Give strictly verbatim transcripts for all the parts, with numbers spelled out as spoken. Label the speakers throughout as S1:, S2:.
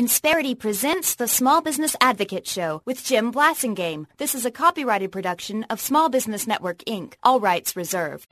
S1: Insperity presents the Small Business Advocate Show with Jim Blasingame. This is a copyrighted production of Small Business Network, Incorporated. All rights reserved.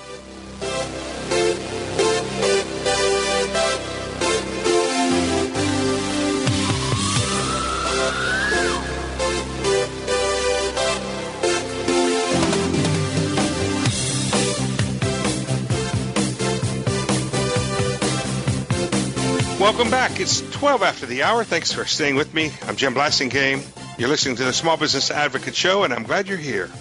S2: Welcome back. It's twelve after the hour. Thanks for staying with me. I'm Jim Blasingame. You're listening to the Small Business Advocate Show, and I'm glad you're here.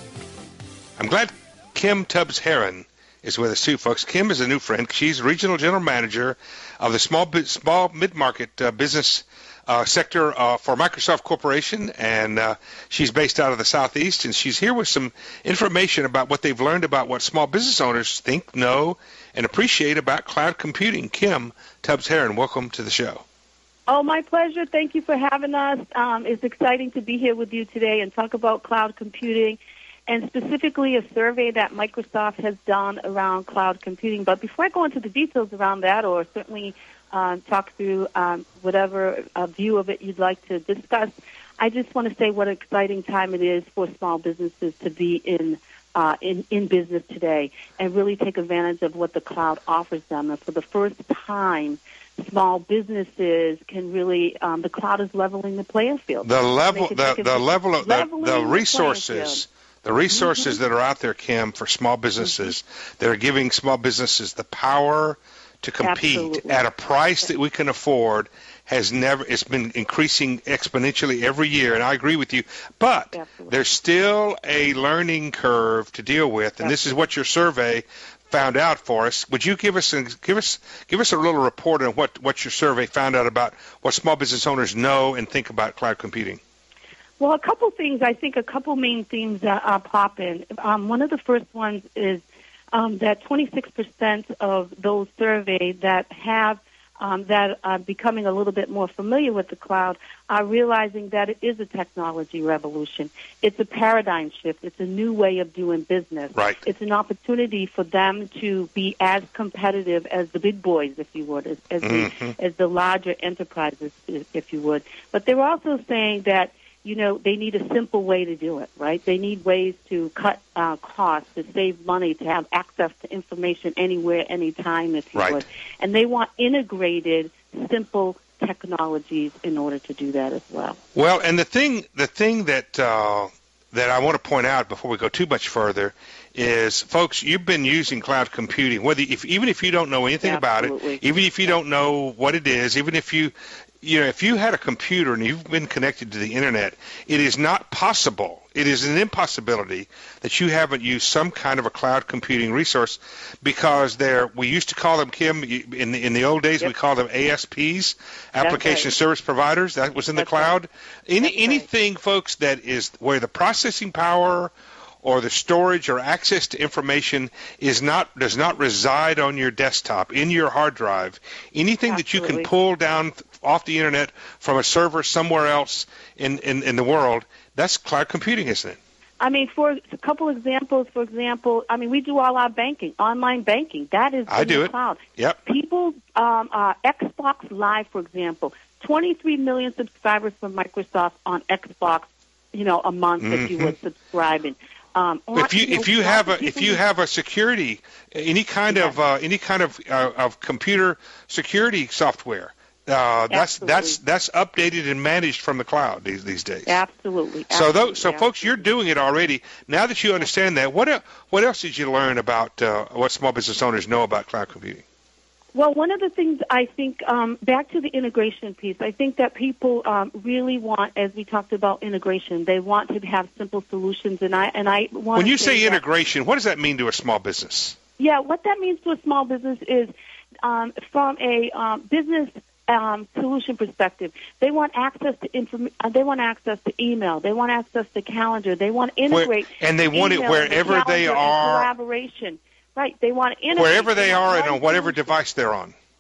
S2: I'm glad Kim Tubbs-Heron is with us too, folks. Kim is a new friend. She's Regional General Manager of the Small Small Mid-Market uh, Business uh, Sector uh, for Microsoft Corporation, and uh, she's based out of the Southeast, and she's here with some information about what they've learned about what small business owners think, know, and appreciate about cloud computing. Kim Tubbs-Heron, welcome to the show.
S3: Oh, my pleasure. Thank you for having us. Um, it's exciting to be here with you today and talk about cloud computing, and specifically a survey that Microsoft has done around cloud computing. But before I go into the details around that, or certainly um, talk through um, whatever uh, view of it you'd like to discuss, I just want to say what an exciting time it is for small businesses to be in Uh, in, in business today and really take advantage of what the cloud offers them. And for the first time, small businesses can really, um, the cloud is leveling the playing field.
S2: The level, the, the level of the, the resources, the resources mm-hmm. that are out there, Kim, for small businesses mm-hmm. that are giving small businesses the power to compete Absolutely. At a price that we can afford has never, it's been increasing exponentially every year, and I agree with you, but Absolutely. There's still a learning curve to deal with, and Absolutely. This is what your survey found out for us. Would you give us a, give us give us a little report on what, what your survey found out about what small business owners know and think about cloud computing?
S3: Well, a couple things, I think a couple main themes that uh, pop in. Um, one of the first ones is um, that twenty-six percent of those surveyed that have Um, that are becoming a little bit more familiar with the cloud are realizing that it is a technology revolution. It's a paradigm shift. It's a new way of doing business.
S2: Right.
S3: It's an opportunity for them to be as competitive as the big boys, if you would, as, as, mm-hmm. the, as the larger enterprises, if you would. But they're also saying that, you know, they need a simple way to do it, right? They need ways to cut uh, costs, to save money, to have access to information anywhere, anytime, if you
S2: right.
S3: would. And they want integrated, simple technologies in order to do that as well.
S2: Well, and the thing, the thing that uh, that I want to point out before we go too much further is, folks, you've been using cloud computing, whether if even if you don't know anything
S3: Absolutely.
S2: about it, even if you don't know what it is, even if you You know, if you had a computer and you've been connected to the Internet, it is not possible, it is an impossibility that you haven't used some kind of a cloud computing resource, because there, we used to call them, Kim, in the, in the old days, yep. we called them A S Ps, Application
S3: right.
S2: Service Providers. That was in
S3: That's
S2: the cloud.
S3: Right.
S2: Any Anything, right. folks, that is where the processing power or the storage or access to information is not does not reside on your desktop, in your hard drive. Anything
S3: Absolutely.
S2: that you can pull down off the Internet from a server somewhere else in, in, in the world, that's cloud computing, isn't it?
S3: I mean, for a couple examples, for example, I mean, we do all our banking, online banking. That is
S2: I
S3: in
S2: do
S3: the
S2: it.
S3: cloud.
S2: Yep.
S3: People, um, uh, Xbox Live, for example, twenty-three million subscribers from Microsoft on Xbox, you know, a month, mm-hmm. if you would, subscribing. Um,
S2: if you if you have a if you have a security, any kind
S3: yeah.
S2: of uh, any kind of uh, of computer security software, uh, that's that's that's updated and managed from the cloud these these days.
S3: Absolutely.
S2: So those, so
S3: Absolutely.
S2: folks, you're doing it already. Now that you understand that, what el- what else did you learn about uh, what small business owners know about cloud computing?
S3: Well, one of the things I think, um, back to the integration piece, I think that people um, really want, as we talked about integration, they want to have simple solutions. And I and I want
S2: when you
S3: say,
S2: say
S3: that,
S2: integration, what does that mean to a small business?
S3: Yeah, what that means to a small business is, um, from a um, business um, solution perspective, they want access to inform- uh, they want access to email, they want access to calendar, they want to integrate,
S2: Where, and they want it wherever
S3: the
S2: they are,
S3: collaboration. Right, they want to integrate
S2: wherever they are and
S3: on
S2: on whatever device they're on.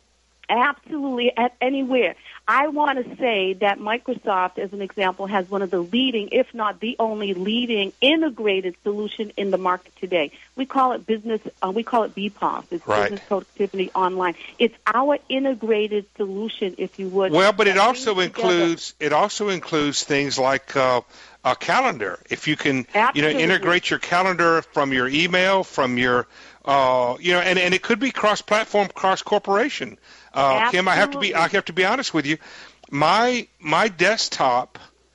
S3: Absolutely, at anywhere. I want to say that Microsoft, as an example, has one of the leading, if not the only leading, integrated solution in the market today. We call it business. Uh, we call it B P O S. It's
S2: right.
S3: Business Productivity Online. It's our integrated solution, if you would.
S2: Well, but it also
S3: together.
S2: includes it also includes things like uh, a calendar. If you can,
S3: Absolutely.
S2: you know, integrate your calendar from your email, from your, uh, you know, and, and it could be cross-platform, cross-corporation. Uh, Kim, I have to be I have to be honest with you. My my desktop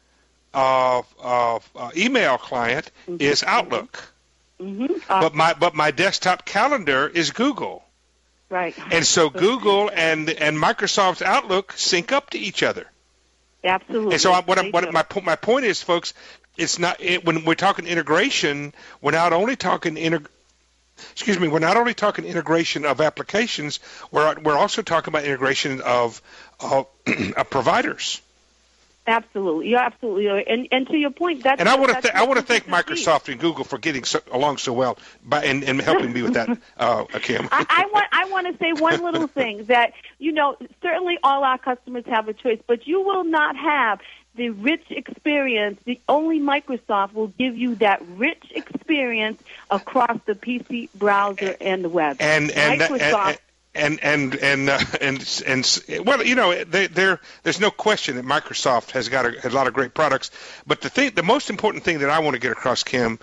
S2: uh, uh, uh, email client mm-hmm. is Outlook,
S3: mm-hmm. uh,
S2: but my but my desktop calendar is Google.
S3: Right.
S2: And so Google and and Microsoft's Outlook sync up to each other.
S3: Absolutely.
S2: And so I, what, I'm, what my my point is, folks, it's not it, when we're talking integration, we're not only talking inter, Excuse me. We're not only talking integration of applications. We're we're also talking about integration of of, of providers.
S3: Absolutely, you're absolutely right. And and to your point, that's
S2: and I want to
S3: th-
S2: th- I want to thank Microsoft and Google for getting so, along so well by and, and helping me with that, uh, Kim.
S3: I, I want I want to say one little thing that you know certainly all our customers have a choice, but you will not have the rich experience. The only Microsoft will give you that rich experience across the P C browser and the web.
S2: And and
S3: Microsoft.
S2: And and and uh, and, and and well, you know, they, there there's no question that Microsoft has got a, a lot of great products. But the thing, the most important thing that I want to get across, Kim,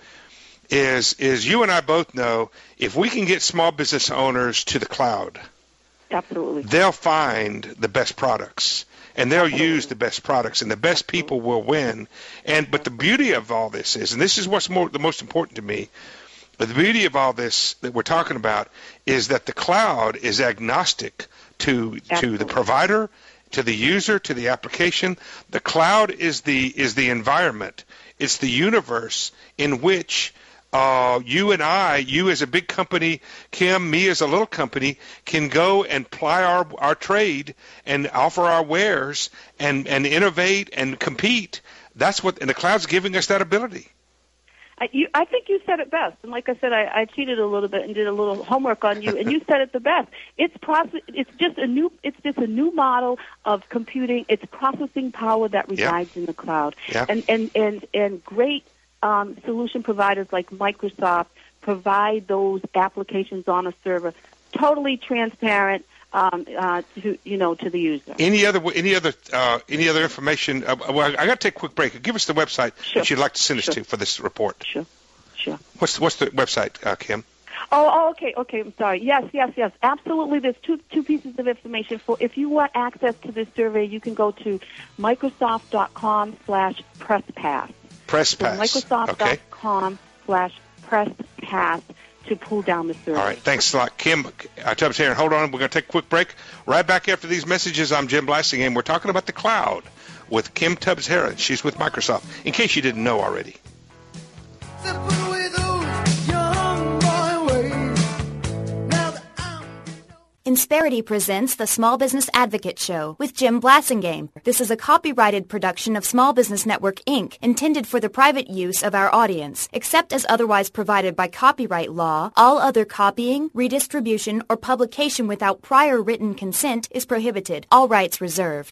S2: is is you and I both know if we can get small business owners to the cloud,
S3: absolutely,
S2: they'll find the best products. And they'll
S3: Absolutely.
S2: use the best products, and the best people will win. And but the beauty of all this is, and this is what's more the most important to me, the beauty of all this that we're talking about is that the cloud is agnostic to
S3: Absolutely.
S2: to the provider, to the user, to the application. The cloud is the is the environment. It's the universe in which Uh, you and I, you as a big company, Kim, me as a little company, can go and ply our, our trade and offer our wares and, and innovate and compete. That's what, and the cloud's giving us that ability.
S3: I, you, I think you said it best. And like I said, I, I cheated a little bit and did a little homework on you, and you said it the best. It's process. It's just a new. It's just a new model of computing. It's processing power that resides
S2: yeah.
S3: in the cloud.
S2: Yeah.
S3: And and and and great. Um, solution providers like Microsoft provide those applications on a server, totally transparent um, uh, to you know to the user.
S2: Any other any other uh, any other information? Uh, well, I got to take a quick break. Give us the website
S3: sure.
S2: that you'd like to send us
S3: sure.
S2: to for this report.
S3: Sure, sure.
S2: What's what's the website, uh, Kim?
S3: Oh, oh, okay, okay. I'm sorry. Yes, yes, yes. Absolutely. There's two two pieces of information. For if you want access to this survey, you can go to Microsoft.com slash PressPass.
S2: PressPass.
S3: So Microsoft.com slash PressPass to pull down the survey.
S2: All right. Thanks a lot, Kim. Uh, Tubbs here. Hold on. We're going to take a quick break. Right back after these messages, I'm Jim Blasingame. We're talking about the cloud with Kim Tubbs Heron. She's with Microsoft, in case you didn't know already.
S1: Insperity presents the Small Business Advocate Show with Jim Blasingame. This is a copyrighted production of Small Business Network, Incorporated, intended for the private use of our audience. Except as otherwise provided by copyright law, all other copying, redistribution, or publication without prior written consent is prohibited. All rights reserved.